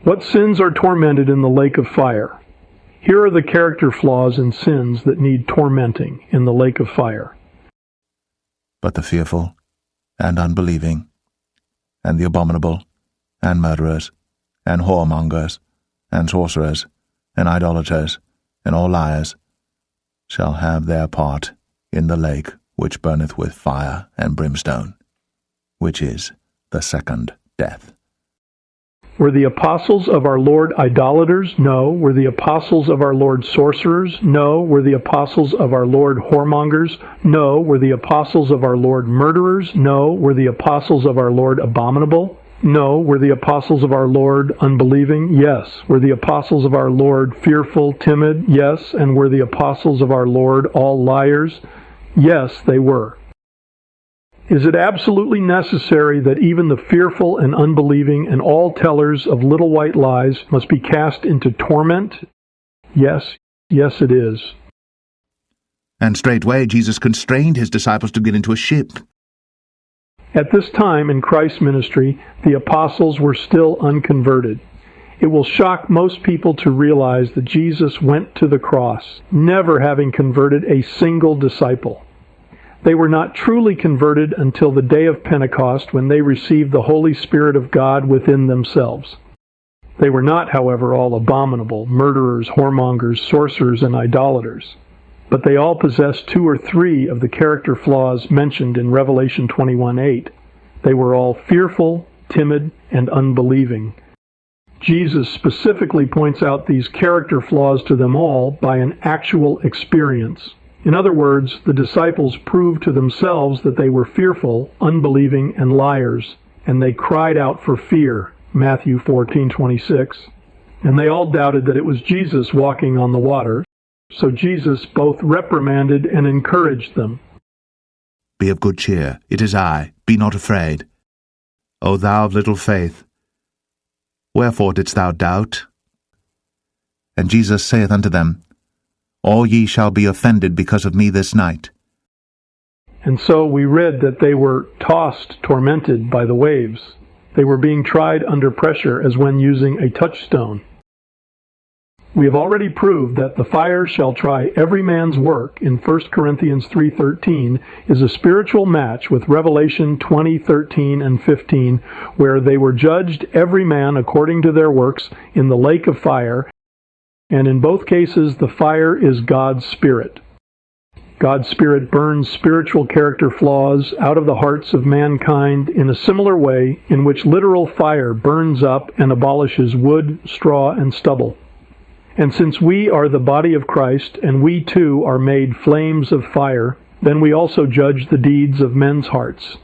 What sins are tormented in the lake of fire? Here are the character flaws and sins that need tormenting in the lake of fire. But the fearful, and unbelieving, and the abominable, and murderers, and whoremongers, and sorcerers, and idolaters, and all liars, shall have their part in the lake which burneth with fire and brimstone, which is the second death. Were the apostles of our Lord idolaters? No. Were the apostles of our Lord sorcerers? No. Were the apostles of our Lord whoremongers? No. Were the apostles of our Lord murderers? No. Were the apostles of our Lord abominable? No. Were the apostles of our Lord unbelieving? Yes. Were the apostles of our Lord fearful, timid? Yes. And were the apostles of our Lord all liars? Yes, they were. Is it absolutely necessary that even the fearful and unbelieving and all tellers of little white lies must be cast into torment? Yes, yes it is. And straightway Jesus constrained his disciples to get into a ship. At this time in Christ's ministry, the apostles were still unconverted. It will shock most people to realize that Jesus went to the cross, never having converted a single disciple. They were not truly converted until the day of Pentecost, when they received the Holy Spirit of God within themselves. They were not, however, all abominable, murderers, whoremongers, sorcerers, and idolaters. But they all possessed 2 or 3 of the character flaws mentioned in Revelation 21:8. They were all fearful, timid, and unbelieving. Jesus specifically points out these character flaws to them all by an actual experience. In other words, the disciples proved to themselves that they were fearful, unbelieving, and liars, and they cried out for fear, Matthew 14:26. And they all doubted that it was Jesus walking on the water, so Jesus both reprimanded and encouraged them. Be of good cheer, it is I, be not afraid. O thou of little faith, wherefore didst thou doubt? And Jesus saith unto them, All ye shall be offended because of me this night. And so we read that they were tossed, tormented by the waves. They were being tried under pressure as when using a touchstone. We have already proved that the fire shall try every man's work in 1 Corinthians 3:13 is a spiritual match with Revelation 20:13 and 15, where they were judged every man according to their works in the lake of fire, and in both cases the fire is God's Spirit. God's Spirit burns spiritual character flaws out of the hearts of mankind in a similar way in which literal fire burns up and abolishes wood, straw, and stubble. And since we are the body of Christ, and we too are made flames of fire, then we also judge the deeds of men's hearts.